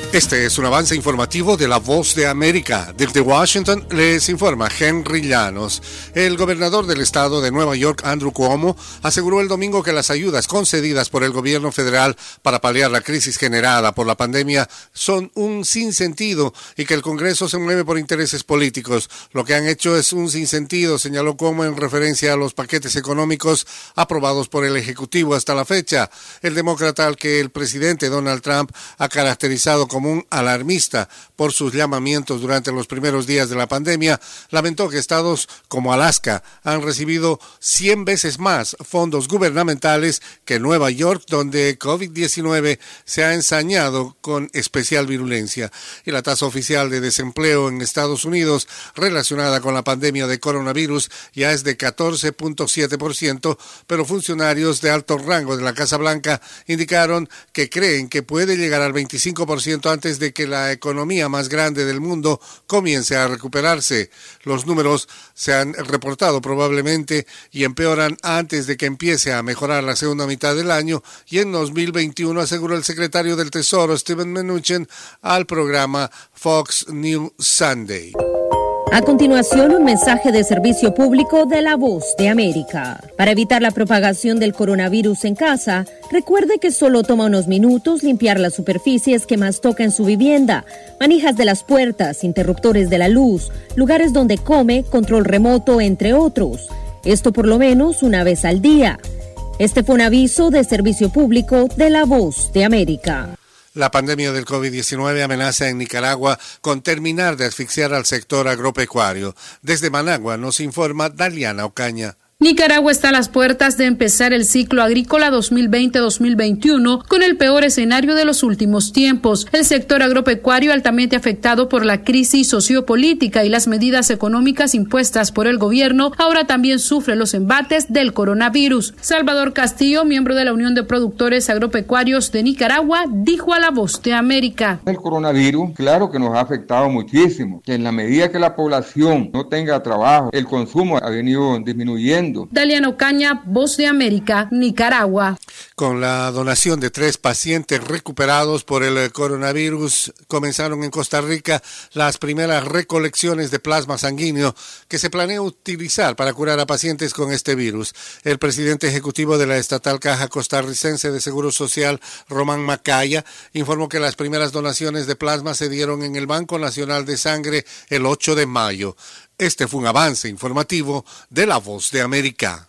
Este es un avance informativo de La Voz de América. Desde Washington les informa Henry Llanos. El gobernador del estado de Nueva York, Andrew Cuomo, aseguró el domingo que las ayudas concedidas por el gobierno federal para paliar la crisis generada por la pandemia son un sinsentido y que el Congreso se mueve por intereses políticos. Lo que han hecho es un sinsentido, señaló Cuomo en referencia a los paquetes económicos aprobados por el Ejecutivo hasta la fecha. El demócrata, al que el presidente Donald Trump ha caracterizado como un alarmista por sus llamamientos durante los primeros días de la pandemia, lamentó que estados como Alaska han recibido 100 veces más fondos gubernamentales que Nueva York, donde COVID-19 se ha ensañado con especial virulencia. Y la tasa oficial de desempleo en Estados Unidos relacionada con la pandemia de coronavirus ya es de 14.7%, pero funcionarios de alto rango de la Casa Blanca indicaron que creen que puede llegar al 25% antes de que la economía más grande del mundo comience a recuperarse. Los números se han reportado probablemente y empeoran antes de que empiece a mejorar la segunda mitad del año, y en 2021, aseguró el secretario del Tesoro, Steven Mnuchin, al programa Fox News Sunday. A continuación, un mensaje de servicio público de La Voz de América. Para evitar la propagación del coronavirus en casa, recuerde que solo toma unos minutos limpiar las superficies que más toca en su vivienda, manijas de las puertas, interruptores de la luz, lugares donde come, control remoto, entre otros. Esto por lo menos una vez al día. Este fue un aviso de servicio público de La Voz de América. La pandemia del COVID-19 amenaza en Nicaragua con terminar de asfixiar al sector agropecuario. Desde Managua nos informa Daliana Ocaña. Nicaragua está a las puertas de empezar el ciclo agrícola 2020-2021 con el peor escenario de los últimos tiempos. El sector agropecuario, altamente afectado por la crisis sociopolítica y las medidas económicas impuestas por el gobierno, ahora también sufre los embates del coronavirus. Salvador Castillo, miembro de la Unión de Productores Agropecuarios de Nicaragua, dijo a La Voz de América: El coronavirus, claro que nos ha afectado muchísimo, que en la medida que la población no tenga trabajo, el consumo ha venido disminuyendo. Daliana Ocaña, Voz de América, Nicaragua. Con la donación de 3 pacientes recuperados por el coronavirus, comenzaron en Costa Rica las primeras recolecciones de plasma sanguíneo que se planea utilizar para curar a pacientes con este virus. El presidente ejecutivo de la estatal Caja Costarricense de Seguro Social, Román Macaya, informó que las primeras donaciones de plasma se dieron en el Banco Nacional de Sangre el 8 de mayo. Este fue un avance informativo de La Voz de América.